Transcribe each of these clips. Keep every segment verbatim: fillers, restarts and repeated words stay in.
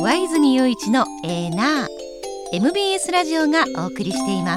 上泉雄一のエーナー エムビーエス ラジオがお送りしています。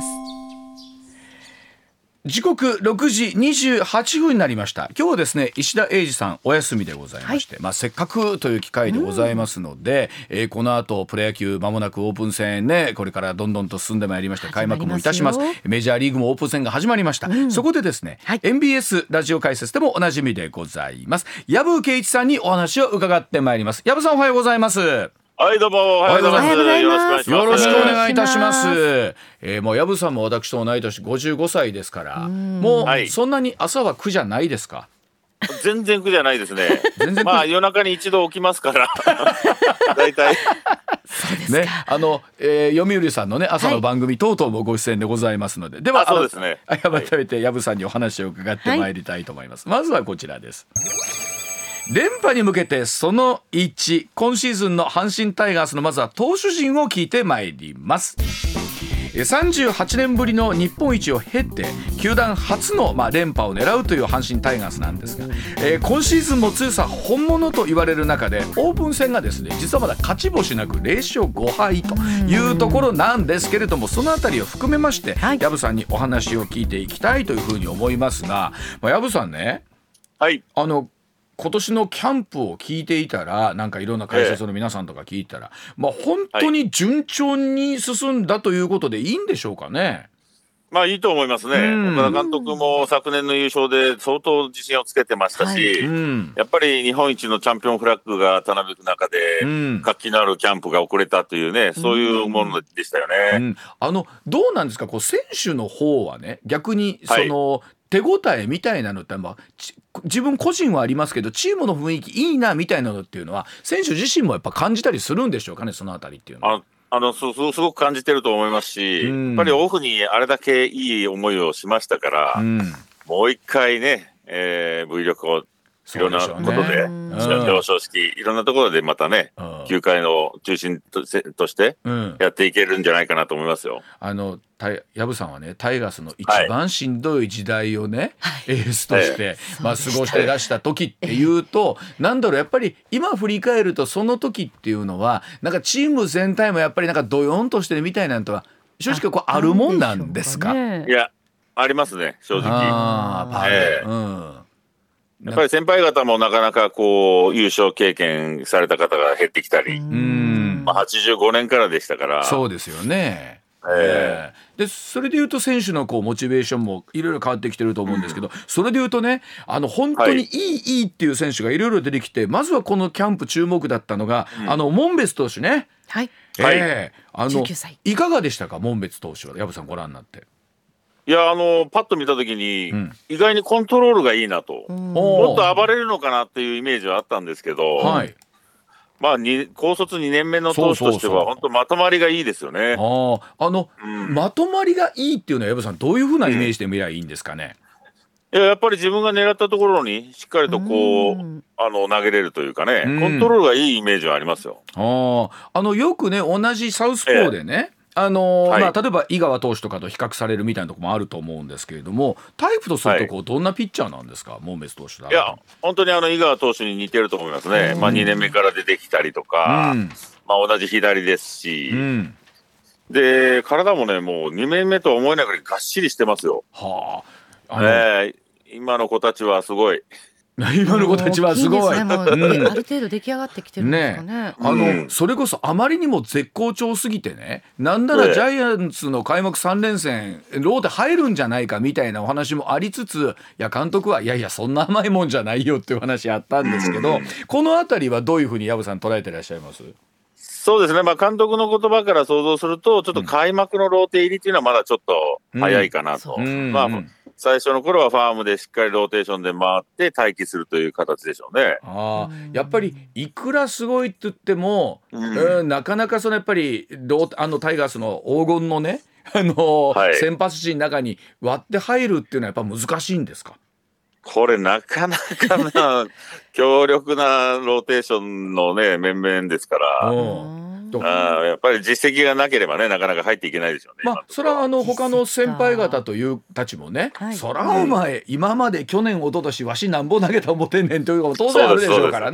時刻ろくじにじゅうはっぷんになりました。今日はですね、石田英二さんお休みでございまして、はい、まあ、せっかくという機会でございますので、うん、えー、この後プロ野球間もなくオープン戦ね、これからどんどんと進んでまいりまして、開幕もいたします。メジャーリーグもオープン戦が始まりました、うん、そこでですね、はい、エムビーエス ラジオ解説でもおなじみでございます藪圭一さんにお話を伺ってまいります。藪さん、おはようございます。 はい、どうもおはようございます。よろしくお願いします。 よろしくお願いいたします。えー、もう藪さんも私と同い年ごじゅうごさいですから、もうそんなに朝は苦じゃないですか？ 全然苦じゃないですね。全然まあ夜中に一度起きますからだいたいそうですか、ね、 あの、えー、読売さんのね朝の番組等々もご出演でございますので、はい、ではそうですね、 改めて藪さんにお話を伺ってまいりたいと思います、はい、まずはこちらです。連覇に向けてそのいち、今シーズンの阪神タイガースのまずは投手陣を聞いてまいります。さんじゅうはちねんぶりの日本一を経て球団初のまあ連覇を狙うという阪神タイガースなんですが、えー、今シーズンも強さ本物と言われる中でオープン戦がですね、実はまだ勝ち星なくゼロしょうごはいというところなんですけれども、そのあたりを含めまして藪、はい、さんにお話を聞いていきたいというふうに思いますが、まあ、藪さんね、 はい、 あの今年のキャンプを聞いていたら、なんかいろんな解説の皆さんとか聞いたら、えー、まあ本当に順調に進んだということでいいんでしょうかね？ まあいいと思いますね。岡田監督も昨年の優勝で相当自信をつけてましたし、はい、うん、やっぱり日本一のチャンピオンフラッグがたなびく中で、うん、活気のあるキャンプが遅れたというね、そういうものでしたよね。 うんうん、あのどうなんですか、こう選手の方はね、逆にその、はい、手応えみたいなのって、まあ、自分個人はありますけど、チームの雰囲気いいなみたいなのっていうのは選手自身もやっぱ感じたりするんでしょうかね、そのあたりっていうのは。 ああのす, すごく感じてると思いますし、うん、やっぱりオフにあれだけいい思いをしましたから、うん、もう一回ね、えー、V 力をいろんなことで、表彰式いろんなところでまたね、球界の中心 と, としてやっていけるんじゃないかなと思いますよ。 あの藪さんはね、タイガースの一番しんどい時代をね、はい、エースとして、はい、まあ、過ごしていらした時っていうと、えー、なんだろう、やっぱり今振り返るとその時っていうのはなんかチーム全体もやっぱりなんかドヨンとしてるみたいなのとは正直こうあるもんなんですか？ いや、ありますね、正直。 あー、 えーうんやっぱり先輩方もなかなかこう優勝経験された方が減ってきたり、うんまあ、はちじゅうごねんからでしたから。 そうですよね、 えー、でそれでいうと選手のこうモチベーションもいろいろ変わってきてると思うんですけど、うん、それでいうとね、あの本当にいい、はい、いいっていう選手がいろいろ出てきて、まずはこのキャンプ注目だったのが、うん、あの門別投手ね、 はいえー、あのじゅうきゅうさいいかがでしたか、門別投手は。藪さんご覧になって。 いや、あのパッと見たときに、うん、意外にコントロールがいいなと、もっと暴れるのかなっていうイメージはあったんですけど、はい、まあ、高卒にねんめの投手としては本当まとまりがいいですよね。 ああの、うん、まとまりがいいっていうのは藪さんどういうふうなイメージで見ればいいんですかね？ うん、いや、やっぱり自分が狙ったところにしっかりとこう、うん、あの投げれるというかね、うん、コントロールがいいイメージはありますよ。 ああのよくね、同じサウスポーでね、ええあのーはいまあ、例えば井川投手とかと比較されるみたいなところもあると思うんですけれども、タイプとするとこう、はい、どんなピッチャーなんですか、門別投手だ。 いや、本当にあの井川投手に似てると思いますね。まあ、にねんめから出てきたりとか、うんまあ、同じ左ですし、うん、で体もね、もうにねんめとは思えないぐらいがっしりしてますよ。はあ、あの、えー、今の子たちはすごい。 今の子たちはすごい、 ね、もう、うん、ある程度出来上がってきてるんですか ね, ねあの、うん、それこそあまりにも絶好調すぎてね、なんならジャイアンツの開幕さん連戦ローテ入るんじゃないかみたいなお話もありつつ、いや監督はいやいやそんな甘いもんじゃないよっていう話あったんですけど、うん、このあたりはどういうふうに藪さん捉えてらっしゃいます？ そうですね、まあ、監督の言葉から想像するとちょっと開幕のローテ入りっていうのはまだちょっと早いかなと、うんうんまあうん最初の頃はファームでしっかりローテーションで回って待機するという形でしょうね。 あやっぱりいくらすごいって言っても、うんえー、なかなかそのやっぱりローあのタイガースの黄金のね、あのーはい、先発陣の中に割って入るっていうのはやっぱ難しいんですか？ これなかなかな強力なローテーションのね面々ですから。あやっぱり実績がなければねなかなか入っていけないでしょうね。 まあそれはあの他の先輩方というたちもね、はい、そらお前、うん、今まで去年一昨年わしなんぼ投げた思てんねんというのも当然あるでしょうからね。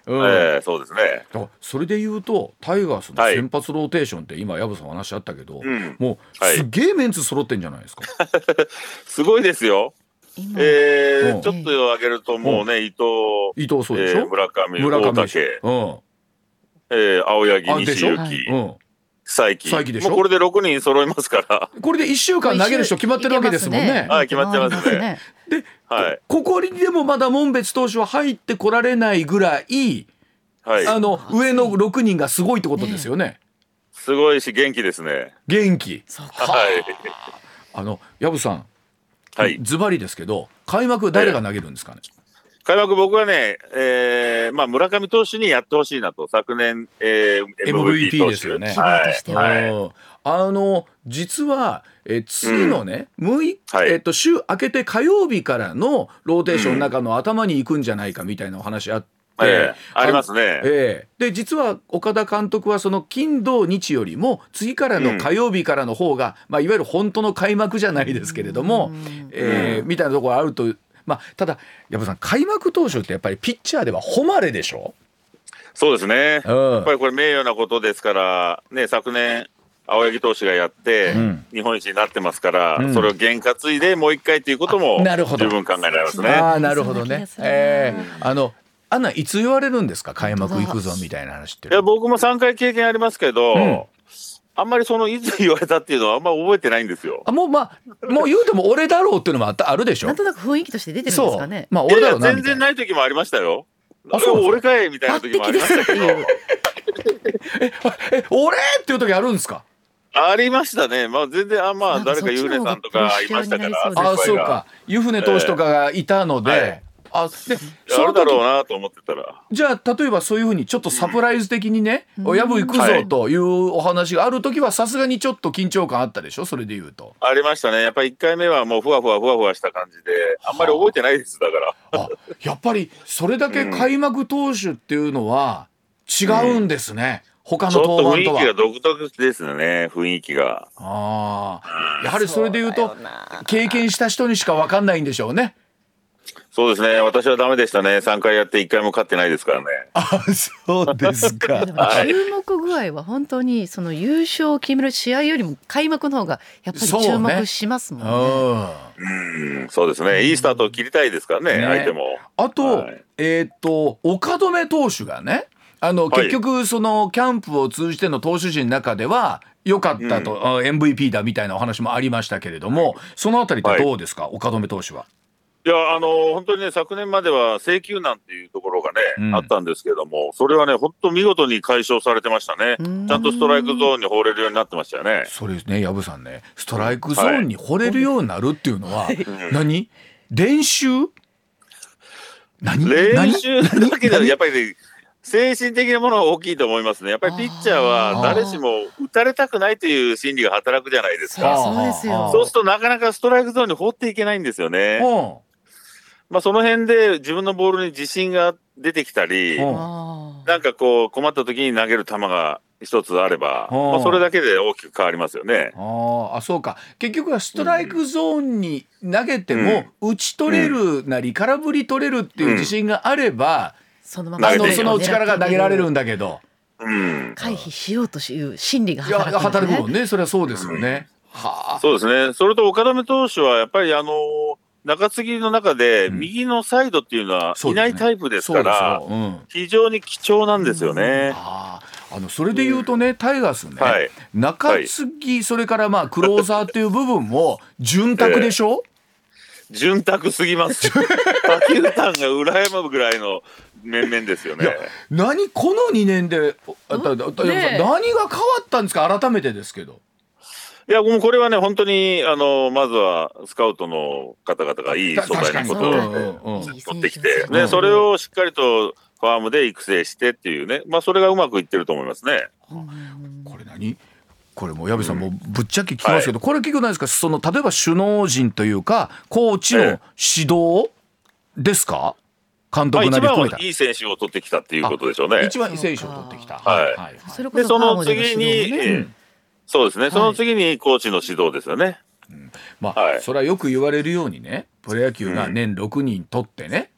うんえー、そうですね。 だからそれで言うとタイガースの先発ローテーションって今薮さんお話あったけど、 うん、 もうすげえメンツ揃ってんじゃないですか。 すごいですよ。 今えーうんちょっと挙げるともうね、伊藤、 伊藤そうでしょ、 えー村上、 村上大でしょ、 竹、えー青柳、 あでしょ西勇輝、 うん佐伯、 佐伯でしょもうこれでろくにん揃いますから。 これでいっしゅうかん投げる人決まってるわけですもんね。 はい、決まってますね。 で、 はい、 ここにでもまだ門別投手は入ってこられないぐらい、 はい、 あの上のろくにんがすごいってことですよね。 すごいし元気ですね。 元気。 はい、 あの薮さん、 はい、 ズバリですけど開幕誰が投げるんですかね。 開幕僕はね、えーまあ、村上投手にやってほしいなと。昨年、えー、 エムブイピー ですよね。 はい、 はい、あの実はえ次のね、うん、6日、はい、えっと、週明けて火曜日からのローテーションの中の頭に行くんじゃないかみたいなお話あって、 うんえー、ありますね。 えー、で実は岡田監督はその金土日よりも次からの火曜日からの方が、うんまあ、いわゆる本当の開幕じゃないですけれども、うんえー、みたいなところあると。まあ、ただ薮さん開幕投手ってやっぱりピッチャーでは誉れでしょ。 そうですね、 うん、 やっぱりこれ名誉なことですから、ね、昨年青柳投手がやって日本一になってますから、うん、それを験担いでもう一回ということも十分考えられますね。 あ、なるほどね。えー、あのあんないつ言われるんですか、開幕行くぞみたいな話って。 いや僕もさんかい経験ありますけど、うんあんまりそのいつ言われたっていうのはあんま覚えてないんですよ。 あもうまあもう言うても俺だろうっていうのもあったあるでしょ。 なんとなく雰囲気として出てるんですかね。 まあ俺だろうなみたいな。 全然ない時もありましたよ。あそう俺かいみたいな時もありましたけど。ええ俺っていう時あるんですか。 ありましたね。まあ全然あまあ誰か湯船さんとかいましたから。 あそうか湯船投手とかがいたので。えーはいあであるだろうなと思ってたら、 じゃあ例えばそういうふうにちょっとサプライズ的にね「おやぶ行くぞ」というお話がある時はさすがにちょっと緊張感あったでしょ。それで言うとありましたね。やっぱりいっかいめはもうふわふわふわふわした感じであんまり覚えてないです。だからあやっぱりそれだけ開幕投手っていうのは違うんですね、うん、他の登板とは。 ちょっと雰囲気が独特ですね。雰囲気があやはりそれで言うと経験した人にしか分かんないんでしょうね。 そうですね。私はダメでしたね。さんかいやっていっかいも勝ってないですからね。 あ、そうですか。 注目具合は本当にその優勝を決める試合よりも開幕の方がやっぱり注目しますもんね。 うん、そうですね。いいスタートを切りたいですからね、ね相手も。 あと、はい、えっと岡留投手がね、あの結局そのキャンプを通じての投手陣の中では良かったと、うん、エムブイピー だみたいなお話もありましたけれども、そのあたりってどうですか、はい、岡留投手は。 いやあのー、本当にね昨年までは制球難っていうところがね、うん、あったんですけども、それはね本当見事に解消されてましたね。ちゃんとストライクゾーンに放れるようになってましたよね。 そうですね。薮さんね、ストライクゾーンに放れるようになるっていうのは、はい、何練習何練習だけでやっぱりね精神的なものは大きいと思いますね。やっぱりピッチャーは誰しも打たれたくないという心理が働くじゃないですか。 そうですよ。 そうするとなかなかストライクゾーンに放っていけないんですよね。まあ、その辺で自分のボールに自信が出てきたり、なんかこう困った時に投げる球が一つあれば、まあ、それだけで大きく変わりますよね。 ああ、そうか。結局はストライクゾーンに投げても打ち取れるなり、うん、空振り取れるっていう自信があれば、うん、そのままあのその力が投げられるんだけど、 うん、 回避しようという心理が働くんですね。 働くもんね。それはそうですよね。 うん、はあ、そうですね。それと岡留投手はやっぱりあのー中継ぎの中で右のサイドっていうのはいないタイプですから、うん、非常に貴重なんですよね。うん、 ああのそれで言うとね、うん、タイガースね、はい、中継ぎ、はい、それからまあクローザーっていう部分も潤沢でしょ、 えー、潤沢すぎます他球団が羨むぐらいの面々ですよね。 何このにねんであた、ね、何が変わったんですか、改めてですけど。 いやもうこれはね本当にあのまずはスカウトの方々がいい素材のことを取ってきて、ね、それをしっかりとファームで育成してっていうね、まあ、それがうまくいってると思いますね。 これ何これもう矢部さんもぶっちゃけ聞きますけど、うん、これ聞くないですか、その例えば首脳陣というかコーチの指導ですか、監督なり含めた、 まあ、一番はいい選手を取ってきたっていうことでしょうね。 一番いい選手を取ってきた、 はいはいはい、でその次に、うんそうですね、その次にコーチの指導ですよね。 うん、まあ、はい、それはよく言われるようにね、プロ野球が年ろくにん取ってね、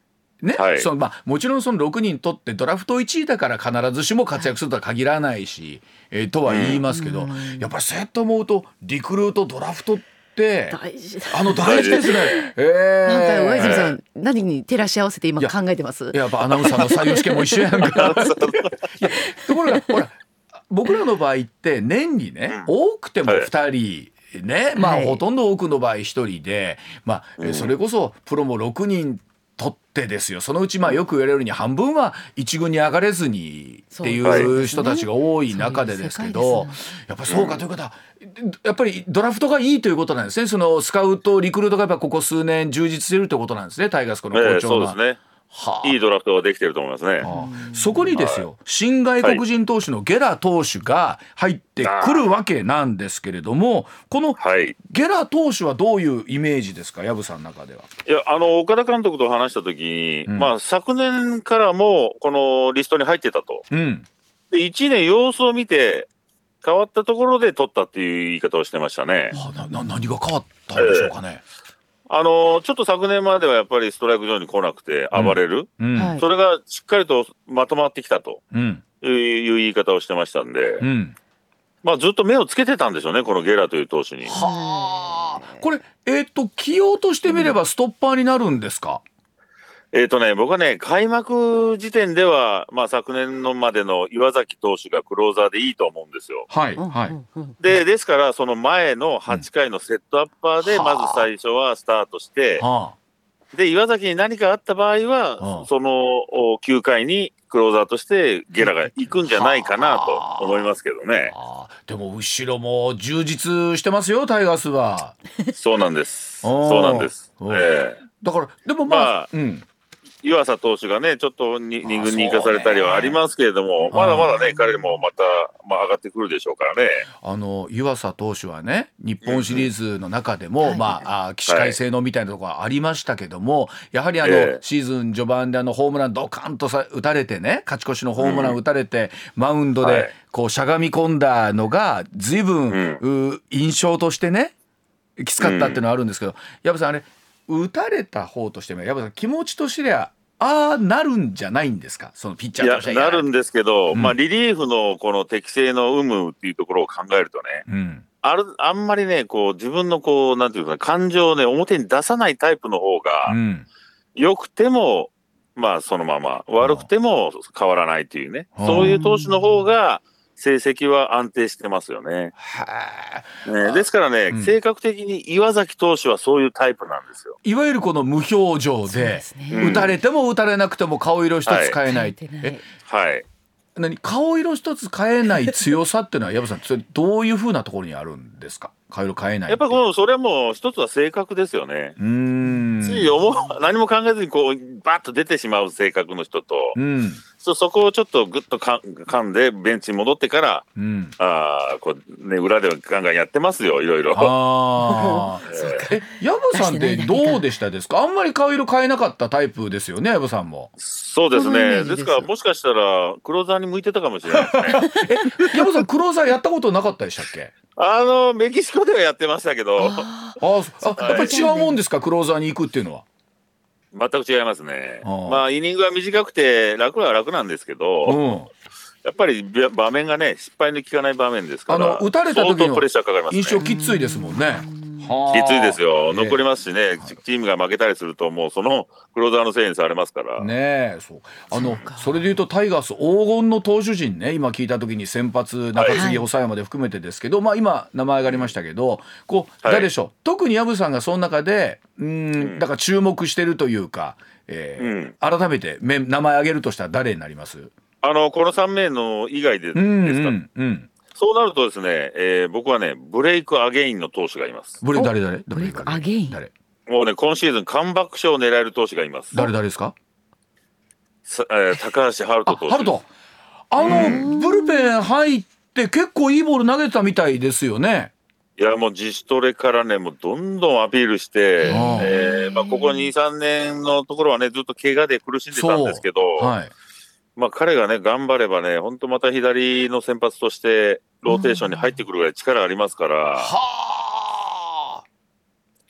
ね、 はい、 そのまあ、もちろんそのろくにん取ってドラフトいちいだから必ずしも活躍するとは限らないし、えー、とは言いますけど、うん、やっぱりそうやって思うとリクルートドラフトって大事あの大事ですね。えー、 なんか上泉さん、えー、何に照らし合わせて今考えてます？ やっぱアナウンサーの採用試験も一緒やんか。いやところがほら僕らの場合って年にね、うん、多くてもふたり、はいね、まあ、はい、ほとんど多くの場合ひとりで、まあ、うん、それこそプロもろくにん取ってですよ、そのうちまあよく言われるように半分はいち軍に上がれずにっていう人たちが多い中でですけど、やっぱりそうかという方はやっぱりドラフトがいいということなんですね。そのスカウトリクルートがやっぱここ数年充実してるということなんですね、タイガースこの好調な、えー、 そうですね、はあ、いいドラフトができてると思いますね。 はあ、そこにですよ、はい、新外国人投手のゲラ投手が入ってくるわけなんですけれども、このゲラ投手はどういうイメージですか、薮さんの中では。 いや、あの岡田監督と話した時に、うん、まあ、昨年からもこのリストに入ってたと、うん、でいちねん様子を見て変わったところで取ったっていう言い方をしてましたね。 はあ、なな何が変わったんでしょうかね。えーあのちょっと昨年まではやっぱりストライクゾーンに来なくて暴れる、うんうん、それがしっかりとまとまってきたという言い方をしてましたんで、うん、まあ、ずっと目をつけてたんでしょうね、このゲラという投手に。 はあ、これ、えー、っと起用としてみればストッパーになるんですか。 えーとね、僕はね、開幕時点では、まあ、昨年のまでの岩崎投手がクローザーでいいと思うんですよ。 はい、はい。 で、ですから、その前のはちかいのセットアッパーで、まず最初はスタートして、はあ、で、岩崎に何かあった場合は、はあ、そのきゅうかいにクローザーとしてゲラが行くんじゃないかなと思いますけどね。 はあ、でも、後ろも充実してますよ、タイガースは。 そうなんです。そうなんです。えー、 だから、でもまあ、まあ、うん。 湯浅投手がね、ちょっとに軍に行かされたりはありますけれども、まだまだね、彼もまた、まあ、上がってくるでしょうからね。 あの湯浅投手はね、日本シリーズの中でも、うん、まあ、起死回生のみたいなところがありましたけども、はい、やはりあの、えー、シーズン序盤であのホームランドカンとさ打たれてね、勝ち越しのホームラン打たれて、うん、マウンドでこうしゃがみ込んだのが随分、うん、印象としてねきつかったっていうのはあるんですけど、薮さんあれ打たれた方としても薮さん気持ちとしてはああなるんじゃないんですか、そのピッチャーとして。 いや、なるんですけど、うん、まあ、リリーフのこの適正の有無っていうところを考えるとね、うん、あるあんまりね、こう自分のこうなんていうか感情をね表に出さないタイプの方が、うん、良くてもまあそのまま悪くても変わらないっていうね、そういう投手の方が成績は安定してますよね。ね、ですからね、うん、性格的に岩崎投手はそういうタイプなんですよ。 いわゆるこの無表情で、打たれても打たれなくても顔色一つ変えない。え、 はい。 何顔色一つ変えない強さっていうのは薮さん、それどういう風なところにあるんですか。顔色変えない。 やっぱこのそれも一つは性格ですよね。うーん。つい思う何も考えずにこうバッと出てしまう性格の人と、うん、そ, そこをちょっとグッとか噛んでベンチに戻ってから、うん、あこうね裏ではガンガンやってますよ、いろいろ。 あえ薮さんってどうでしたですか。あんまり顔色変えなかったタイプですよね、薮さんも。 そうですね。ですからもしかしたらクローザーに向いてたかもしれないですね。 え薮さんクローザーやったことなかったでしたっけ。 あのメキシコではやってましたけど、 ああやっぱり違うもんですか、クローザーに行くっていうのは。 全く違いますね。まあイニングは短くて楽は楽なんですけど、うん、やっぱり場面がね失敗の効かない場面ですから、 あの打たれた時の印象きついですもんね。 きついですよ。残りますしね、チームが負けたりするともうそのクローザーのせいにされますからね。えそうあのそれでいうとタイガース黄金の投手陣ね、今聞いた時に先発中継ぎ抑えまで含めてですけど、はい、まあ今名前がありましたけど、こう誰でしょう、はい、特に薮さんがその中でうーん、うん、だから注目してるというか、えーうん、改めて名前挙げるとしたら誰になります。 あのこのさん名の以外でですか。うんうんうんそうなるとですね、えー、僕はねブレイクアゲインの投手がいます。 ブレ誰誰ブレイクアゲイン誰。 もうね今シーズンカムバック賞を狙える投手がいます。 誰誰ですか。 さ、えー、高橋遥人投手。 遥人あのブルペン入って結構いいボール投げてたみたいですよね。 いやもう自主トレからねもうどんどんアピールして、えーまあ、ここ にさんねんのところはねずっと怪我で苦しんでたんですけど、はいまあ、彼がね頑張ればね本当また左の先発としてローテーションに入ってくるぐらい力ありますから、は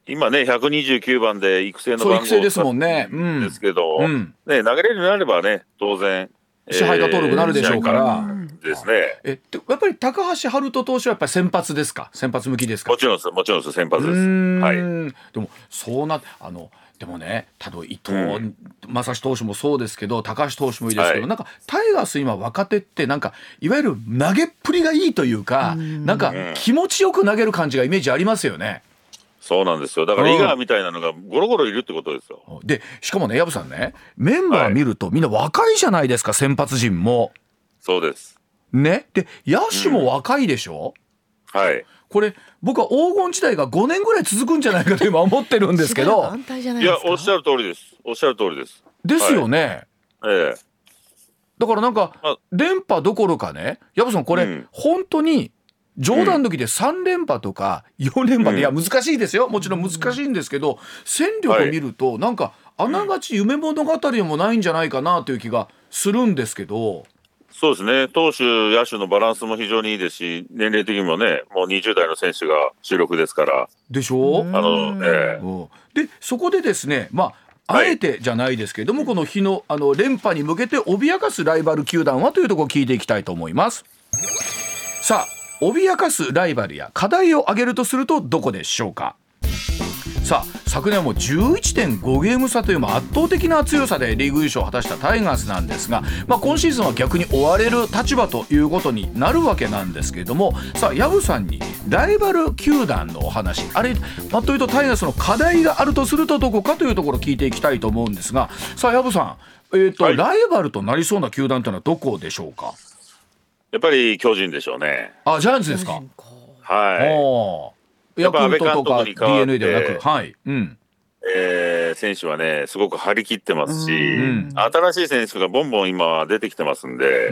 今ねひゃくにじゅうきゅうばんで育成の番号そう育成ですもんね、うん、 ですけど、 うんね、投げれるようになればね当然支配下登録になるでしょうから、 えー、ですね。 えやっぱり高橋遥人投手はやっぱり先発ですか、先発向きですか。 もちろんですもちろんです先発です。はい、 でもそうなあのでもね、多分伊藤将司投手もそうですけど高橋投手もいいですけど、はい、なんかタイガース今若手ってなんかいわゆる投げっぷりがいいというか、んなんか気持ちよく投げる感じがイメージありますよね。 そうなんですよ。だから井川みたいなのがゴロゴロいるってことですよ。 でしかもね薮さんね、メンバー見るとみんな若いじゃないですか、先発陣も。 そうですね。で野手も若いでしょ、 うん、はい。 これ僕は黄金時代がごねんぐらい続くんじゃないかと今思ってるんですけどいやおっしゃる通りですおっしゃる通りですですよね、 はい、ええ、 だからなんか連覇どころかね薮さんこれ、うん、本当に冗談抜きでさんれんぱとかよんれんぱで、うん、いや難しいですよ、もちろん難しいんですけど、うん、戦力を見ると、はい、なんかあながち夢物語もないんじゃないかなという気がするんですけど。 そうですね、投手野手のバランスも非常にいいですし、年齢的にもねもうにじゅう代の選手が主力ですからでしょ。 あの、えー、でそこでですね、まああえてじゃないですけれども、はい、この日のあの連覇に向けて脅かすライバル球団はというところを聞いていきたいと思います。さあ脅かすライバルや課題を挙げるとするとどこでしょうか。さあ昨年はもう じゅういってんご ゲーム差という圧倒的な強さでリーグ優勝を果たしたタイガースなんですが、まあ、今シーズンは逆に追われる立場ということになるわけなんですけれども、さあ薮さんにライバル球団のお話、あれ、まあ、というとタイガースの課題があるとするとどこかというところを聞いていきたいと思うんですが、さあ薮さん、えーとはい、ライバルとなりそうな球団というのはどこでしょうか。 やっぱり巨人でしょうね。 あ、ジャイアンツですか。 はい、 ヤクルトとか ディーエヌエー ではなく、はい、うん、 えー、選手はねすごく張り切ってますし、うん、新しい選手がボンボン今出てきてますんで、うん、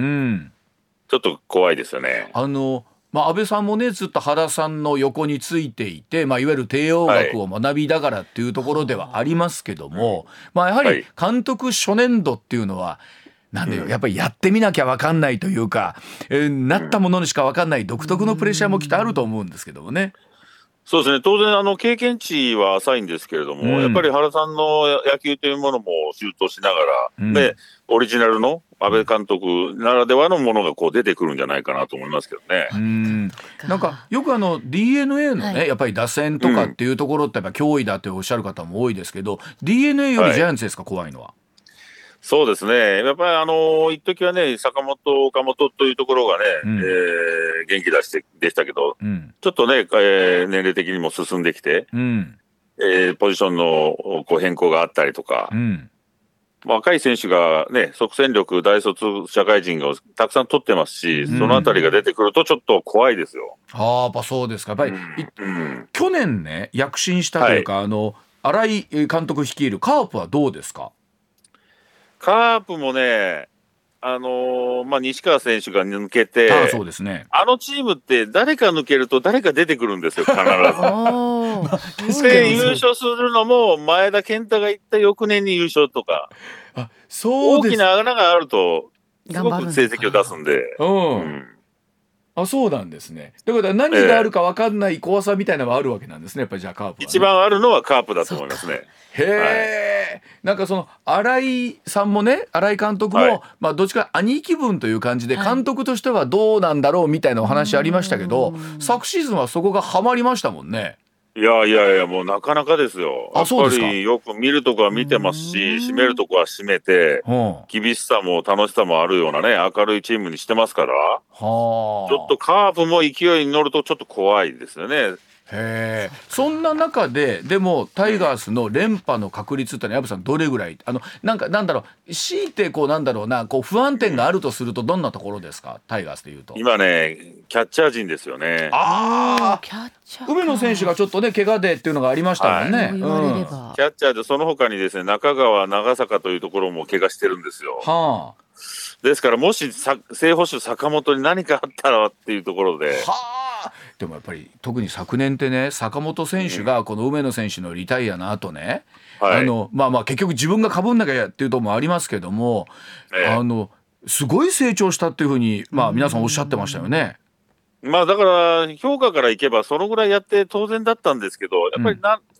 ちょっと怖いですよね。 あの、まあ、安倍さんもねずっと原さんの横についていて、まあ、いわゆる帝王学を学びながらっていうところではありますけども、はい、まあ、やはり監督初年度っていうのはなんでやっぱりやってみなきゃ分かんないというか、えー、なったものにしか分かんない独特のプレッシャーもきっとあると思うんですけどもね。 そうですね、当然あの経験値は浅いんですけれども、うん、やっぱり原さんの野球というものも習得しながら、うん、でオリジナルの安倍監督ならではのものがこう出てくるんじゃないかなと思いますけどね。 うん、なんかよくあの ディーエヌエー のね、はい、やっぱり打線とかっていうところってやっぱ脅威だっておっしゃる方も多いですけど、 ディーエヌエー よりジャイアンツですか、はい、怖いのは。 そうですね、やっぱりあの一時はね坂本岡本というところがね、うん、えー、元気出してでしたけど、うん、ちょっとね、えー、年齢的にも進んできて、うん、えー、ポジションのこう変更があったりとか、うん、若い選手がね即戦力大卒社会人がたくさん取ってますし、うん、そのあたりが出てくるとちょっと怖いですよ。 ああ、やっぱそうですか。やっぱり、うん、去年ね躍進したというか、はい、あの新井監督率いるカープはどうですか。 カープもね、あのーまあ、西川選手が抜けて、 ああ、そうですね、 あのチームって誰か抜けると誰か出てくるんですよ、必ず。で、優勝するのも前田健太が行った翌年に優勝とか、 あ、そうです、 大きな穴があるとすごく成績を出すんで。うん、うん、 あ、そうなんですね。だから何があるか分かんない怖さみたいなのがあるわけなんですね、やっぱり。じゃあカープは、ね、 一番あるのはカープだと思いますね。 へえ、はい、なんかその新井さんもね、新井監督も、はい、まあどっちか兄貴分という感じで監督としてはどうなんだろうみたいなお話ありましたけど、はい、昨シーズンはそこがハマりましたもんね。 いやいやいや、もうなかなかですよ。やっぱりよく見るとこは見てますし、締めるとこは締めて、厳しさも楽しさもあるようなね明るいチームにしてますから、はあ、ちょっとカープも勢いに乗るとちょっと怖いですよね。 へえ、そんな中ででもタイガースの連覇の確率ってのは薮さんどれぐらい、あのなんかなんだろう、強いてこうなんだろうな、こう不安点があるとするとどんなところですか、タイガースでいうと。 今ねキャッチャー陣ですよね。 ああ、梅野選手がちょっとね怪我でっていうのがありましたもんね、はい、うん、キャッチャーでその他にですね中川長坂というところも怪我してるんですよ。はあ、ですからもし正捕手坂本に何かあったらっていうところで、はあ、でもやっぱり特に昨年ってね坂本選手がこの梅野選手のリタイアの後ね、うん、あのまあまあ結局自分が被んなきゃっていうところもありますけども、えー、あのすごい成長したっていうふうに、まあ、皆さんおっしゃってましたよね。 まあだから評価からいけばそのぐらいやって当然だったんですけど、やっぱりな、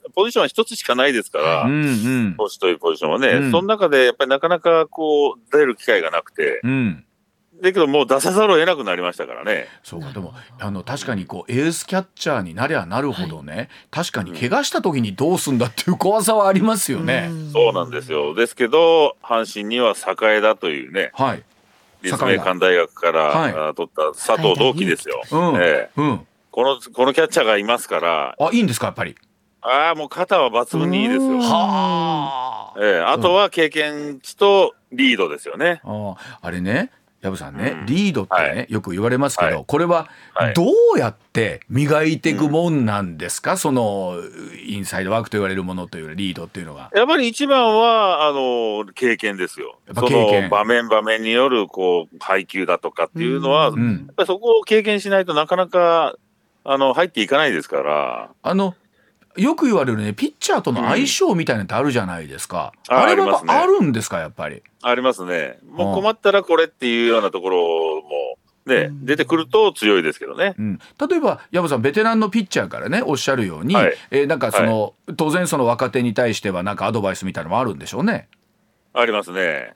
ポジションは一つしかないですから、うんうん、投手というポジションはね、うん、その中でやっぱりなかなかこう出る機会がなくて、うん、だけどもう出さざるを得なくなりましたからね。 そうか、でもあの確かにこうエースキャッチャーになりゃなるほどね、はい、確かに怪我した時にどうすんだっていう怖さはありますよね。 うん、そうなんですよ。ですけど阪神には栄田というね、はい、立命館大学から、はい、取った佐藤同期ですよ。うんえーうん、このこのキャッチャーがいますから。 あ、いいんですかやっぱり。 ああ、もう肩は抜群にいいですよ。はあ、えー、あとは経験値とリードですよね。 あ, あれね、薮さんね、うん、リードってね、はい、よく言われますけど、はい、これはどうやって磨いていくもんなんですか、うん、そのインサイドワークと言われるものというリードっていうのが。 やっぱり一番はあの経験ですよ。やっぱ経験、その場面場面によるこう配球だとかっていうのは、うん、やっぱりそこを経験しないとなかなかあの入っていかないですから。 あのよく言われるね、ピッチャーとの相性みたいなのってあるじゃないですか、うん、あ, あれはやっぱあるんですか、やっぱり。 ありますね。もう困ったらこれっていうようなところもね、うん、出てくると強いですけどね、 うん、例えば薮さんベテランのピッチャーからねおっしゃるように、はい、えー、なんかその、はい、当然その若手に対してはなんかアドバイスみたいなのもあるんでしょうね。 ありますね。うん、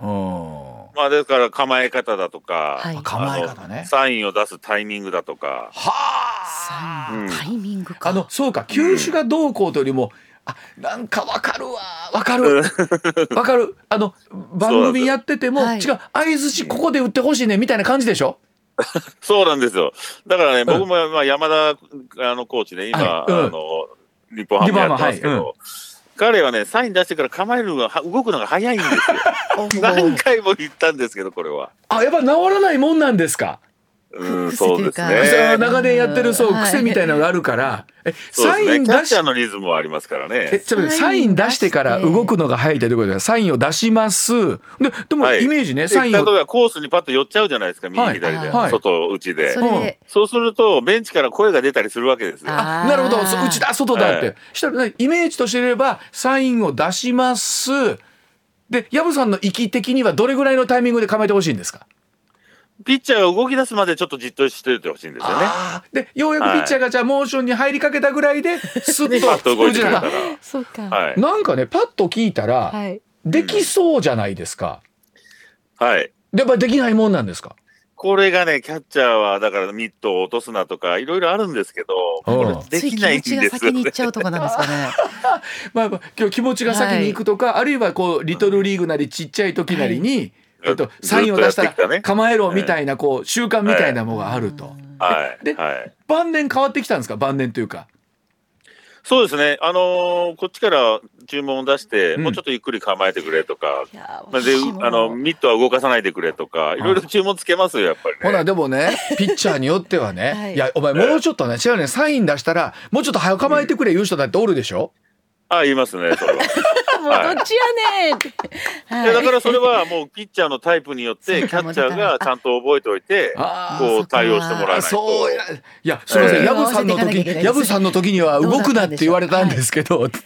まあ、ですから構え方だとか、はい、構え方ね、サインを出すタイミングだとか。はあ、うん、タイミングか。 あのそうか、球種がどうこうというよりも、うん、あ、なんかわかるわわかるわかる、あの番組やってても、はい、違う、相づちここで打ってほしいねみたいな感じでしょ。 そうなんですよ。だからね、うん、僕もまあ山田あのコーチで今、はい、うん、あの日本ハムやってますけど、はい、うん、彼はねサイン出してから構えるのが動くのが早いんですよ。何回も言ったんですけど、これは。 あ、やっぱ治らないもんなんですか。 うん、そうですね。 長年やってるそう癖みたいなのがあるから、え、サイン出し、キャッチャーのリズムはありますからね。 え、ちょっとサイン出してから動くのが早いということで、サインを出します。で、でもイメージね、はい、サインを。 例えばコースにパッと寄っちゃうじゃないですか、右左で、はい、外内で。そ, そうするとベンチから声が出たりするわけですよ。 あ、なるほど、内だ外だって。はい、したら、ね、イメージとしてればサインを出します。で、薮さんの域的にはどれぐらいのタイミングで構えてほしいんですか。 ピッチャーが動き出すまでちょっとじっとしててほしいんですよね。 あ、でようやくピッチャーがじゃあモーションに入りかけたぐらいでスッとパッと動いてくれたら。 そうか、 はい、なんかねパッと聞いたら、はい、できそうじゃないですか。 はい。 やっぱりできないもんなんですか。 これがね、キャッチャーはだからミットを落とすなとかいろいろあるんですけど、これできないんですよね。 気持ちが先に行っちゃうとかなんですかね。 まあ、今日気持ちが先に行くとか、はい、あるいはこうリトルリーグなりちっちゃい時なりに、はい、えっと、サインを出したら構えろみたいなこう習慣みたいなものがあると。 はい、 で、はい、晩年変わってきたんですか。晩年というか。 そうですね、あのー、こっちから注文を出して、うん、もうちょっとゆっくり構えてくれとか、であのミットは動かさないでくれとか、いろいろ注文つけますよ、やっぱりね。 ほらでもね、ピッチャーによってはね、はい、いやお前もうちょっとね、違うね、サイン出したらもうちょっと早く構えてくれ言う人だっておるでしょ。 ああ、言いますね、それは。 もうどっちやねんって、 はい、いやだからそれはもうピッチャーのタイプによってキャッチャーがちゃんと覚えておいてこう対応してもらわないと。 そういや、すみません、薮、えー、さんの時薮さんの時には動くなって言われたんですけど、はい、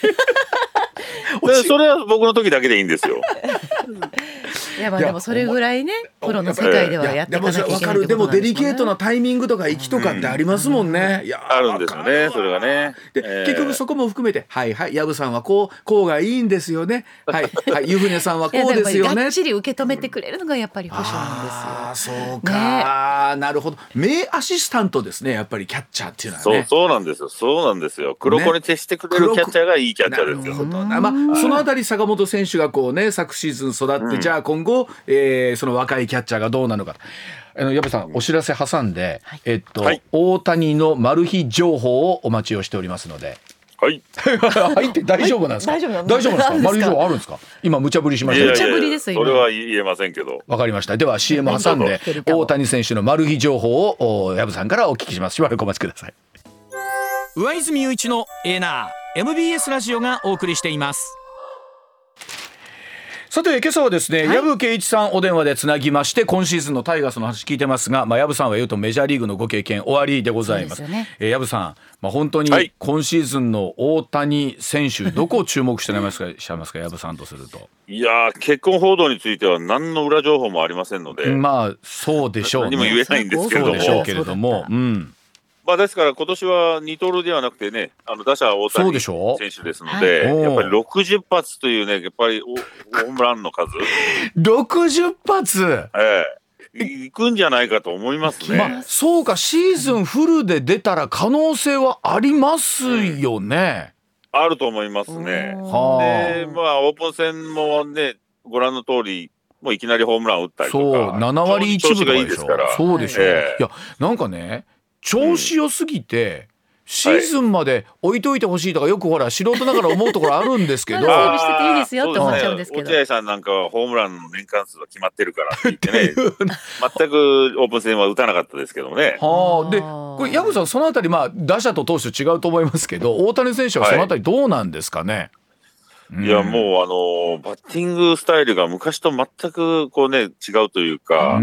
それは僕の時だけでいいんですよ。 いや、まあでもそれぐらいね、プロの世界ではやっていかなきゃいけないってことなんですもんね。 でもデリケートなタイミングとか息とかってありますもんね。 うん、いやあるんですよね、それがね。 で、えー、結局そこも含めて、はいはい、薮さんはこうこうがいいんですよね。はいはい、湯船さんはこうですよね。 がっちり受け止めてくれるのがやっぱり保証なんですよ。 ああ、そうか、ね、なるほど。名アシスタントですね、やっぱりキャッチャーっていうのはね。 そうそうなんですよ、そうなんですよ。黒子に徹してくれるキャッチャーがいいキャッチャーですよ。 まあそのあたり坂本選手がこうね、昨シーズン育って、うん、じゃあ今後、えーその若いキャッチャーがどうなのか。あの矢部さん、お知らせ挟んで、はい、えっと、はい、大谷のマル秘情報をお待ちをしておりますので。 はい入って大丈夫なんですか。大丈夫なんですか。マル秘情報あるんですか。今無茶ぶりしました。 無茶ぶりですよ。 それは言えませんけど。 わかりました。では シーエム 挟んで大谷選手のマル秘情報を矢部さんからお聞きします。しばらくお待ちください。 上泉雄一のエーナー エムビーエス ラジオがお送りしています。 さて今朝はですね、薮圭一さんお電話でつなぎまして、今シーズンのタイガースの話聞いてますが、まあ、薮さんは言うとメジャーリーグのご経験終わりでございます。えー、薮さん、まあ、本当に今シーズンの大谷選手、はい、どこを注目していらっしゃいますか、薮さんとすると。 いやー、結婚報道については何の裏情報もありませんので、 まあそうでしょうね。 何も言えないんですけれども。 そうでしょうけれども、うん、 まあ、ですから今年は二刀流ではなくてね、あの打者大谷選手ですので、 はい、 やっぱりろくじゅっぱつというね、やっぱりホームランの数ろくじゅっぱつ、 ええ、いくんじゃないかと思いますね。 まあ、そうか、シーズンフルで出たら可能性はありますよね。 うん、あると思いますね。で、まあオープン戦もね、ご覧の通り、もういきなりホームラン打ったりとか、 そうななわりいちぶとかでしょ。そうでしょ、 ええ、いやなんかね、調子良すぎて、うん、シーズンまで置いといてほしいとかよくほら素人ながら思うところあるんですけど、 セーブしてていいですよって思っちゃうんですけど、 落合さんなんかはホームランの年間数が決まってるからって言ってね全くオープン戦は打たなかったですけどもね。 はあ、でこれ矢口さんそのあたり、まあ打者と投手違うと思いますけど、大谷選手はそのあたりどうなんですかね。 はい、いやもうあのバッティングスタイルが昔と全くこうね違うというか、うん、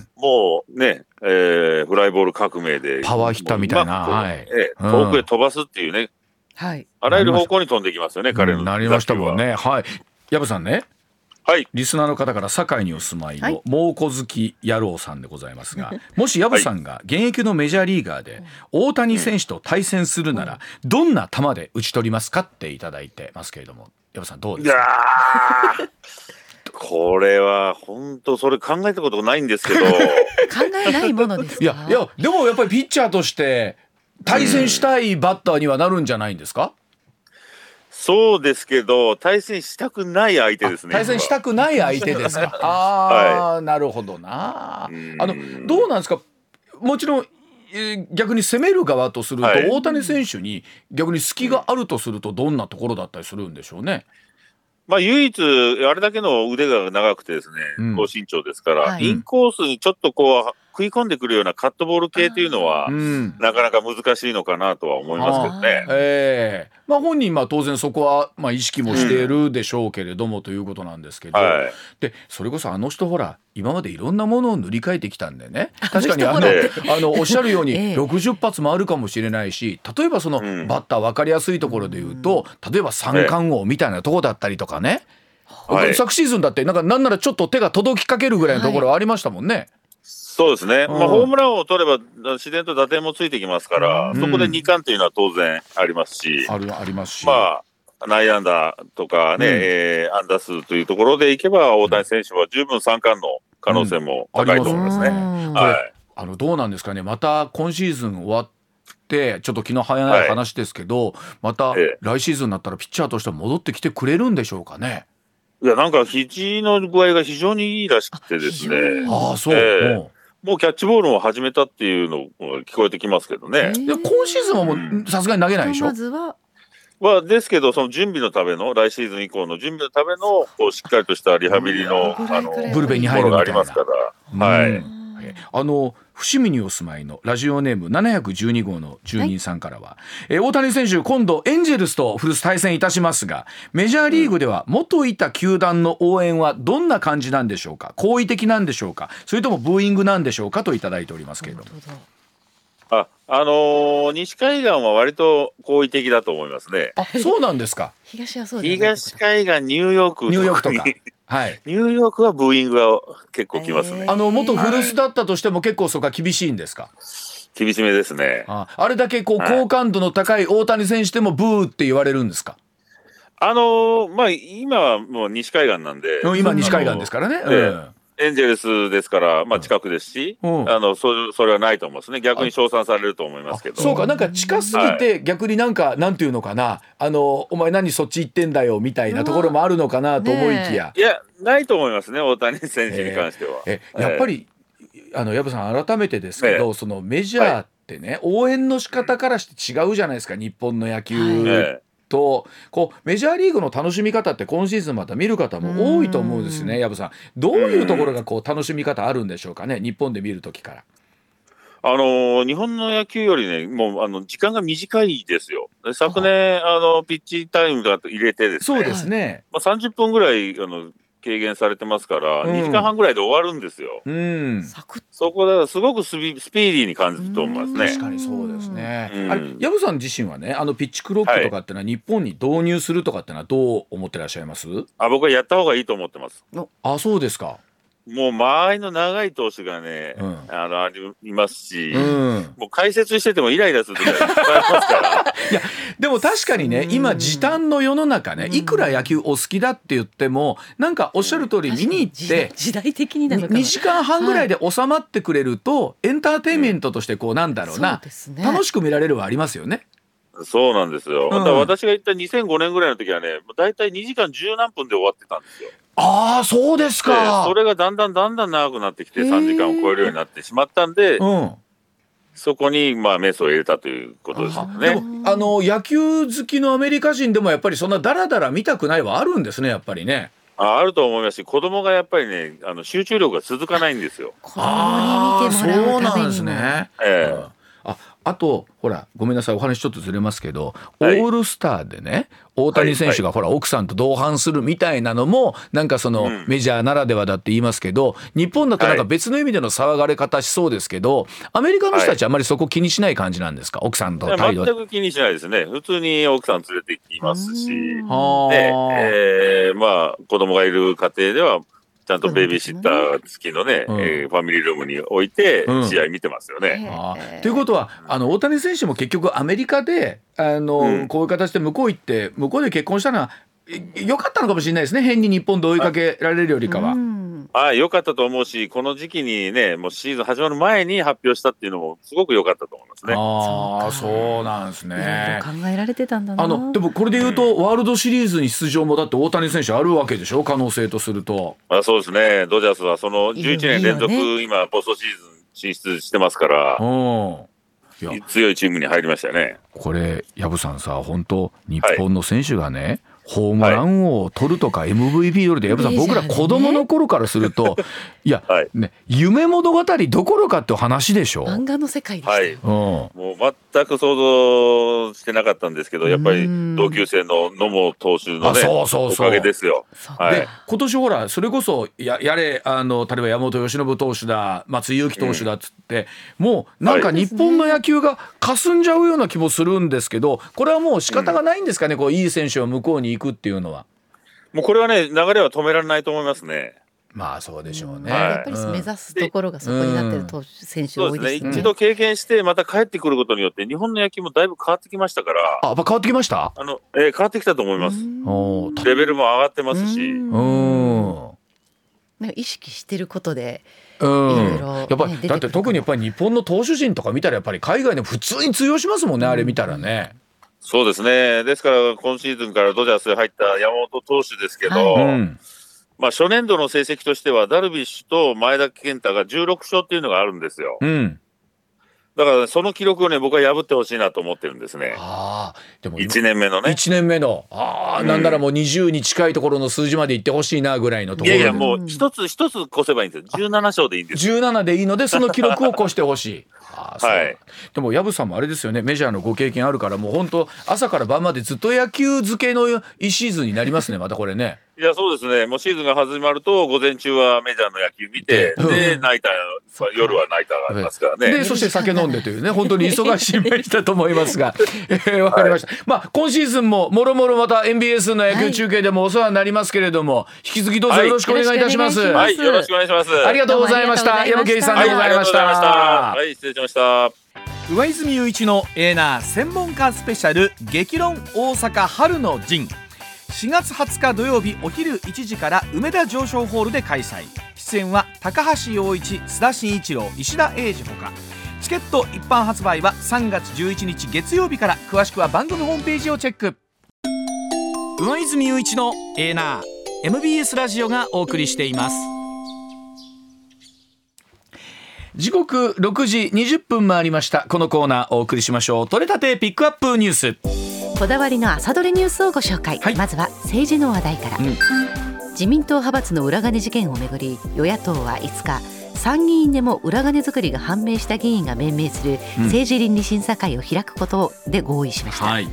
もうね、えー、フライボール革命でパワーヒッターみたいな、はい、 えー、遠くへ飛ばすっていうね、 はい、 あらゆる方向に飛んできますよね、彼の。 なりましたもんね。はい、矢部さんね、 はい、 リスナーの方から堺にお住まいの猛虎好き野郎さんでございますが、もし矢部さんが現役のメジャーリーガーで大谷選手と対戦するならどんな球で打ち取りますかっていただいてますけれども、矢部さんどうですか。 いやこれは本当それ考えたことないんですけど考えないものですか。 いやいやでもやっぱりピッチャーとして対戦したいバッターにはなるんじゃないんですか。 そうですけど対戦したくない相手ですね。 対戦したくない相手ですか。ああ、はい、なるほどな。あのどうなんですか。もちろん、えー、逆に攻める側とすると、はい、大谷選手に逆に隙があるとするとどんなところだったりするんでしょうね。 まあ唯一あれだけの腕が長くてですね、うん、高身長ですから、はい、インコースにちょっとこう食い込んでくるようなカットボール系というのは、うん、なかなか難しいのかなとは思いますけどね。 えーまあ、本人は当然そこはまあ意識もしているでしょうけれども、うん、ということなんですけど、はい、でそれこそあの人ほら今までいろんなものを塗り替えてきたんでね、確かにあの、えー、あのおっしゃるようにろくじゅっぱつもあるかもしれないし、例えばそのバッター分かりやすいところで言うと、うん、例えば三冠王みたいなところだったりとかね、はい、昨シーズンだってなんかなんならちょっと手が届きかけるぐらいのところはありましたもんね。はい、 そうですね、うん、まあ、ホームランを取れば自然と打点もついてきますから、うん、そこでに冠というのは当然ありますし、 あるありますし、 まあ、内野安打とかね、うん、えー、安打数というところでいけば大谷選手は十分三冠の可能性も高いと思いますね。うん、はい、 あのどうなんですかね、また今シーズン終わってちょっと気の早い話ですけど、はい、また来シーズンになったらピッチャーとして戻ってきてくれるんでしょうかね。 いやなんか肘の具合が非常にいいらしくてですね。 ああそう、えー、もうキャッチボールを始めたっていうの聞こえてきますけどね。 いや今シーズンはもうさすがに投げないでしょ。 まずははですけど、その準備のための来シーズン以降の準備のためのこうしっかりとしたリハビリのあのブルペンに入るみたいなものがありますから、はい。 あの伏見にお住まいのラジオネームななひゃくじゅうにごうの住人さんからは、はい、え大谷選手今度エンジェルスと古巣対戦いたしますが、メジャーリーグでは元いた球団の応援はどんな感じなんでしょうか。好意的なんでしょうか、それともブーイングなんでしょうかといただいておりますけれども。 あ、あのー、西海岸は割と好意的だと思いますね。 あ、そうなんですか。 東はそう東海岸ニューヨークニューヨークとかはい、 ニューヨークはブーイングが結構きますね。 あの元古巣だったとしても結構そこは厳しいんですか。 厳しめですね。 あ、あれだけこう好感度の高い大谷選手でもブーって言われるんですか。 あのー、まあ今はもう西海岸なんで、 今西海岸ですからね、うん、 エンジェルスですから、まあ、近くですし、うん、あの そ, それはないと思いますね。逆に称賛されると思いますけど。 そうか、なんか近すぎて逆になんか、はい、なんていうのかな、あのお前何そっち行ってんだよみたいなところもあるのかなと思いきや、 いやないと思いますね、大谷選手に関しては。 えー、えやっぱり、えー、あの矢部さん改めてですけど、えー、そのメジャーってね、はい、応援の仕方からして違うじゃないですか、日本の野球、はい、えーとこうメジャーリーグの楽しみ方って今シーズンまた見る方も多いと思うんですね。矢部さんどういうところがこう楽しみ方あるんでしょうかね、日本で見るときから。 あのー、日本の野球よりねもうあの時間が短いですよ。昨年あのピッチタイムだと入れてですね、 そうですね、 まあ、さんじゅっぷんぐらいあの軽減されてますから、うん、にじかんはんぐらいで終わるんですよ。うん、そこですごくスピ、スピーディーに感じると思いますね。 確かにそうですね。うん、あれ矢部さん自身はね、あのピッチクロックとかってのは日本に導入するとかってのはどう思ってらっしゃいます？ あ、僕はやった方がいいと思ってます。 あ、そうですか。 もう間合いの長い投手がね、うん、あのありますし、うん、もう解説しててもイライラする時がいっぱいありますからいやでも確かにね、今時短の世の中ね、いくら野球お好きだって言ってもなんかおっしゃる通り見に行って時代的になのかな、 にじかんはんぐらいで収まってくれると、はい、エンターテインメントとしてこうなんだろうな、うんね、楽しく見られるはありますよね。 そうなんですよ、うん、だから私が行ったにせんごねんぐらいの時はね、だいたいにじかんじゅうなんぷんで終わってたんですよ。 ああそうですか。 それがだんだんだんだん長くなってきてさんじかんを超えるようになってしまったんで、うん、そこにまあメスを入れたということですよね。 でもあの野球好きのアメリカ人でもやっぱりそんなダラダラ見たくないはあるんですね、やっぱりね。 あ, あると思いますし、子供がやっぱりね、あの集中力が続かないんですよ。 子供に見てもらうためにも。 そうなんですね、えーああとほらごめんなさい、お話ちょっとずれますけど、はい、オールスターでね大谷選手がほら、はい、奥さんと同伴するみたいなのもなんかその、うん、メジャーならではだって言いますけど、日本だとなんか別の意味での騒がれ方しそうですけど、はい、アメリカの人たちはあまりそこ気にしない感じなんですか、奥さんと態度。 全く気にしないですね。普通に奥さん連れてきますし、で、えー、まあ子供がいる家庭ではちゃんとベビーシッター付きのね、うんえー、ファミリールームに置いて試合見てますよね。 うんあということはあの大谷選手も結局アメリカであの、うん、こういう形で向こう行って向こうで結婚したのは良かったのかもしれないですね。変に日本で追いかけられるよりかは。 あ、良かったと思うし、この時期にね、もうシーズン始まる前に発表したっていうのもすごく良かったと思いますね。 ああ、そうなんですね。 いろいろ考えられてたんだな。 あのでもこれで言うと、うん、ワールドシリーズに出場もだって大谷選手あるわけでしょ、可能性とすると。 あ、そうですね。ドジャースはそのじゅういちねん連続いいよ、ね、今ポストシーズン進出してますから、うん、強いチームに入りましたよね。 これ薮さんさ、本当日本の選手がね、はい、ホームラン王を取るとか エムブイピー 取るで、やっぱ僕ら子供の頃からするといや、はいね、夢物語どころかって話でしょ。 漫画の世界でしたよ、はい、うん、 もう全く想像してなかったんですけど、やっぱり同級生の野茂投手のね、そうそうそうおかげですよ。 はい、で今年ほらそれこそ や, やれあの例えば山本由伸投手だ松井裕樹投手だっつって、うん、もうなんか日本の野球が霞んじゃうような気もするんですけど、これはもう仕方がないんですかね、うん、こういい選手は向こうに行くっていうのは。 もうこれはね、流れは止められないと思いますね。 まあそうでしょうね、 うん、やっぱり目指すところがそこになってる投手、うん、選手多いですね。そうですね、 一度経験してまた帰ってくることによって日本の野球もだいぶ変わってきましたから。 あ、やっぱ変わってきました。 あの、えー、変わってきたと思います。レベルも上がってますし、うんうんなんか意識してることでいろいろ、ね、 やっぱりだって特にやっぱり日本の投手陣とか見たらやっぱり海外でも普通に通用しますもんね、うん、あれ見たらね。 そうですね。ですから今シーズンからドジャースに入った山本投手ですけど、はいうんまあ、初年度の成績としてはダルビッシュと前田健太がじゅうろくしょうっていうのがあるんですよ、うん、だから、ね、その記録をね僕は破ってほしいなと思ってるんですね。あでもいちねんめのねいちねんめのあ、うん、なんならもうにじゅうに近いところの数字までいってほしいなぐらいのところで。 いやいやもう一つ一つ越せばいいんですよ。じゅうななしょうでいいんですよ。 じゅうななでいいのでその記録を越してほしいあそう、はい、でも薮さんもあれですよね、メジャーのご経験あるからもう本当朝から晩までずっと野球漬けのいちシーズンになりますねまたこれね。 いやそうですね、もうシーズンが始まると午前中はメジャーの野球見て、うん、でナイター夜はナイターがありますからね。 でそして酒飲んでというね本当に忙しい毎日だと思いますがえー、分かりました、はい、まあ今シーズンももろもろまた エヌビーエス の野球中継でもお世話になりますけれども、はい、引き続きどうぞよろしくお願いいたします。 はい、よろしくお願いします。 ありがとうございました。薮圭さんでございました。 はい、失礼しました。 上泉雄一のエーナー専門家スペシャル激論大阪春の陣、しがつはつか土曜日お昼いちじから梅田上昇ホールで開催。出演は高橋陽一、須田慎一郎、石田英二ほか。チケット一般発売はさんがつじゅういちにち月曜日から。詳しくは番組ホームページをチェック。上泉雄一のエーナー エムビーエス ラジオがお送りしています。 時刻ろくじにじゅっぷん回りました。このコーナーお送りしましょう。取れたてピックアップニュース。 こだわりの朝どれニュースをご紹介、はい、まずは政治の話題から、うん、自民党派閥の裏金事件をめぐり与野党はいつか参議院でも裏金作りが判明した議員が命名する政治倫理審査会を開くことで合意しました、うんはい、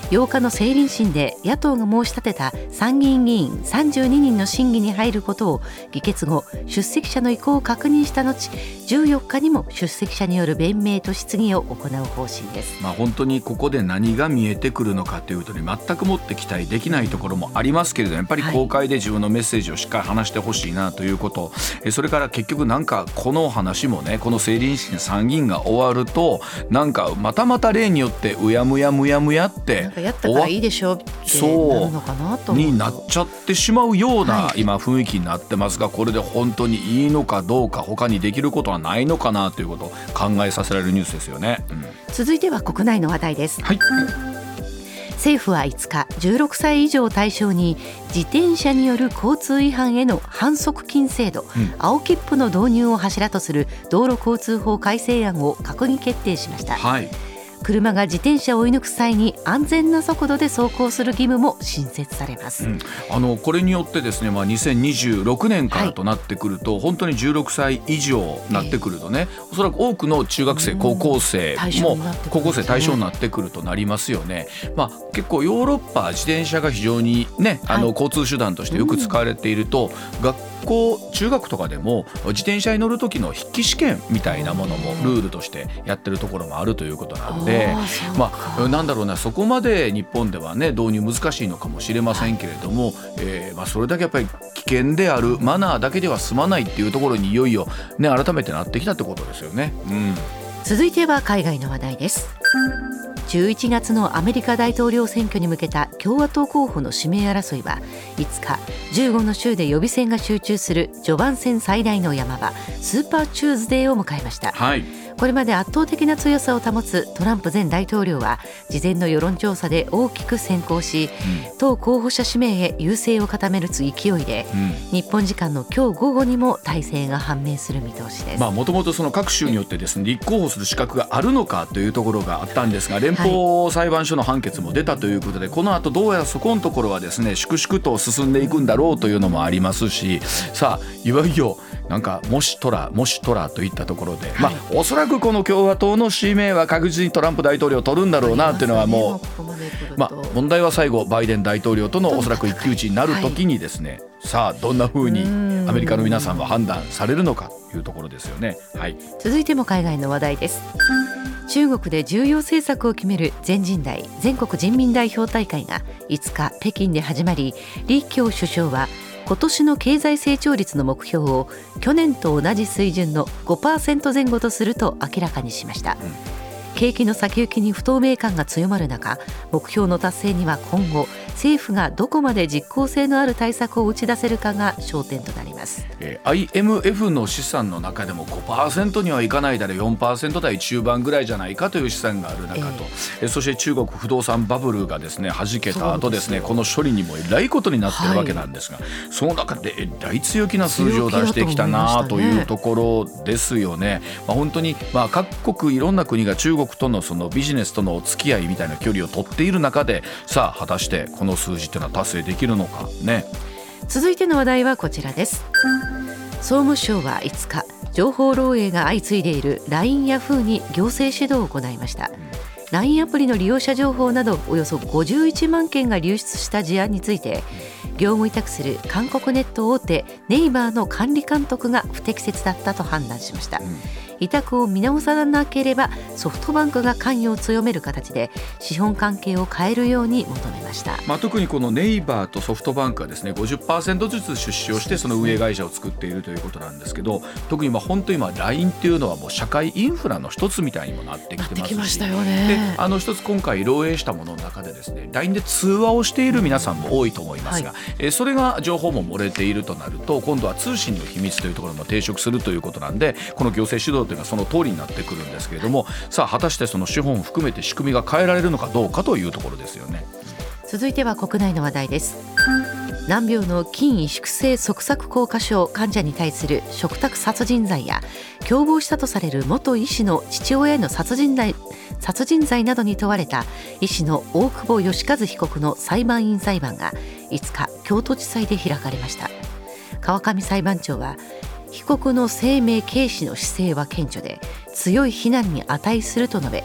ようかの成人審で野党が申し立てた参議院議員さんじゅうににんの審議に入ることを議決後、出席者の意向を確認した後、じゅうよっかにも出席者による弁明と質疑を行う方針です。 まあ、本当にここで何が見えてくるのかというとに全くもって期待できないところもありますけれど、やっぱり公開で自分のメッセージをしっかり話してほしいなということ、えそれから結局なんかこの話もね、この成人式参議院が終わるとなんかまたまた例によってうやむやむやむやってなんかやったからいいでしょってなるのかなと思うになっちゃってしまうような、 はい、 今雰囲気になってますが、これで本当にいいのかどうか、他にできることはないのかなということを考えさせられるニュースですよね、うん、 続いては国内の話題です、 はい、 政府はいつかじゅうろくさい以上を対象に自転車による交通違反への反則金制度、うん、青切符の導入を柱とする道路交通法改正案を閣議決定しました、 はい、 車が自転車を追い抜く際に安全な速度で走行する義務も新設されます、うん、 あのこれによってですね、まあ、にせんにじゅうろくねんからとなってくると、はい、本当にじゅうろくさい以上になってくるとね、えー、おそらく多くの中学生、高校生も高校生対象になってくるとなりますよね。まあ、結構ヨーロッパ自転車が非常にね、あの交通手段としてよく使われていると、うん、学校中学とかでも自転車に乗る時の筆記試験みたいなものもルールとしてやってるところもあるということなんで、まあ、なんだろうな、そこまで日本ではね導入難しいのかもしれませんけれども、はい、えーまあ、それだけやっぱり危険であるマナーだけでは済まないっていうところにいよいよ、ね、改めてなってきたってことですよね、うん、 続いては海外の話題です。じゅういちがつのアメリカ大統領選挙に向けた共和党候補の指名争いはいつかじゅうごの州で予備選が集中する序盤戦最大の山場スーパーチューズデーを迎えました、 はい、 これまで圧倒的な強さを保つトランプ前大統領は事前の世論調査で大きく先行し、うん、党候補者指名へ優勢を固める勢いで、うん、日本時間の今日午後にも大勢が判明する見通しです。 もともとその各州によってですね、立候補する資格があるのかというところがあったんですが、連邦裁判所の判決も出たということで、はい、この後どうやらそこのところはですね粛々と進んでいくんだろうというのもありますし、さあいよいよなんかもしトラもしトラといったところで、はい、まあ、おそらくこの共和党の指名は確実にトランプ大統領を取るんだろうなというのはもう、まあ、問題は最後バイデン大統領とのおそらく一騎打ちになる時にですね、はい、さあどんな風にアメリカの皆さんは判断されるのかというところですよね、はい、 続いても海外の話題です。中国で重要政策を決める全人代全国人民代表大会がいつか北京で始まり、李強首相は今年の経済成長率の目標を去年と同じ水準の ごパーセント 前後とすると明らかにしました、うん、景気の先行きに不透明感が強まる中、目標の達成には今後政府がどこまで実効性のある対策を打ち出せるかが焦点となります、 えー、アイエムエフ の試算の中でも ごパーセント にはいかないだろう、よんパーセント 台中盤ぐらいじゃないかという試算がある中と、えーえー、そして中国不動産バブルがですね弾けた後ですね、この処理にもえらいことになっているわけなんですが、はい、その中でえらい強気な数字を出してきたなというところですよね。まあ、本当に、まあ、各国いろんな国が中国とのそのビジネスとのお付き合いみたいな距離を取っている中で、さあ果たしてこの数字っていうのは達成できるのかね。 続いての話題はこちらです。総務省はいつか情報漏洩が相次いでいる ライン ヤフーに行政指導を行いました。 ライン アプリの利用者情報などおよそごじゅういちまんけんが流出した事案について、業務委託する韓国ネット大手ネイバーの管理監督が不適切だったと判断しました、うん、委託を見直さなければソフトバンクが関与を強める形で資本関係を変えるように求めました。 まあ、特にこのネイバーとソフトバンクはですね ごじゅっパーセント ずつ出資をしてその運営会社を作っているということなんですけど、特にまあ本当に今 ライン っていうのはもう社会インフラの一つみたいにもなってきてますし、 なってきましたよね。 であの一つ今回漏洩したものの中でですね ライン で通話をしている皆さんも多いと思いますが、はい、えそれが情報も漏れているとなると今度は通信の秘密というところも抵触するということなんで、この行政指導というのはその通りになってくるんですけれども、さあ果たしてその資本を含めて仕組みが変えられるのかどうかというところですよね。 続いては国内の話題です。難病の筋萎縮性側索硬化症患者に対する嘱託殺人罪や共謀したとされる元医師の父親への殺人罪、殺人罪などに問われた医師の大久保愉和被告の裁判員裁判がいつか京都地裁で開かれました。川上裁判長は被告の生命軽視の姿勢は顕著で強い非難に値すると述べ、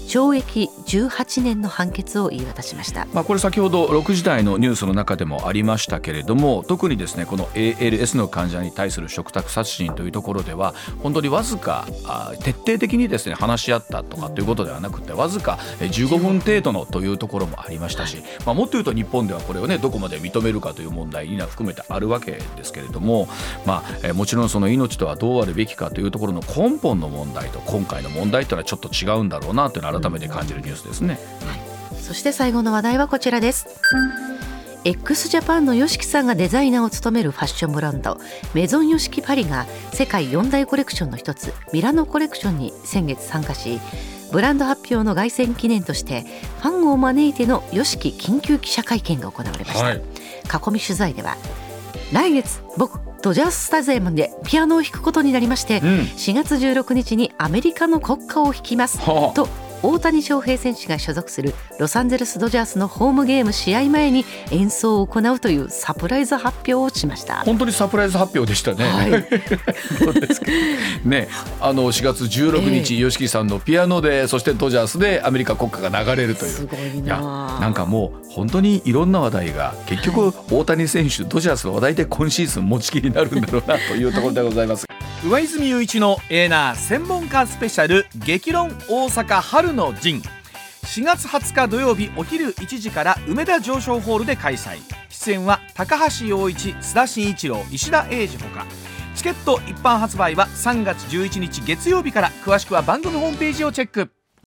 懲役じゅうはちねんの判決を言い渡しました。 まあ、これ先ほどろくじ台のニュースの中でもありましたけれども、特にですねこの エーエルエス の患者に対する嘱託殺人というところでは本当にわずかあ徹底的にですね話し合ったとかということではなくて、わずかじゅうごふん程度のというところもありましたし、まあ、もっと言うと日本ではこれをねどこまで認めるかという問題には含めてあるわけですけれども、まあ、えもちろんその命とはどうあるべきかというところの根本の問題と今回の問題というのはちょっと違うんだろうなというのを改めて感じるニュースですね。 はい、そして最後の話題はこちらです。 x ジャパンの YOSHIKI さんがデザイナーを務めるファッションブランドメゾン YOSHIKI パリが世界よん大コレクションの一つミラノコレクションに先月参加し、ブランド発表の凱旋記念としてファンを招いての YOSHIKI 緊急記者会見が行われました。はい、囲み取材では来月僕ドジャーススタジアムでピアノを弾くことになりまして、うん、しがつじゅうろくにちにアメリカの国歌を弾きます、はあ、と大谷翔平選手が所属するロサンゼルスドジャースのホームゲーム試合前に演奏を行うというサプライズ発表をしました。 本当にサプライズ発表でしたね。はい、そうですかね、あのしがつじゅうろくにち、えー、YOSHIKI さんのピアノでそしてドジャースでアメリカ国歌が流れるという、 すごいな。 いやなんかもう本当にいろんな話題が結局、はい、大谷選手ドジャースの話題で今シーズン持ちきりになるんだろうなというところでございます。 上泉雄一のエーナー専門家スペシャル激論大阪春の陣、しがつはつか土曜日お昼いちじから梅田上昇ホールで開催。出演は高橋陽一、須田慎一郎、石田英二ほか。チケット一般発売はさんがつじゅういちにち月曜日から。詳しくは番組ホームページをチェック。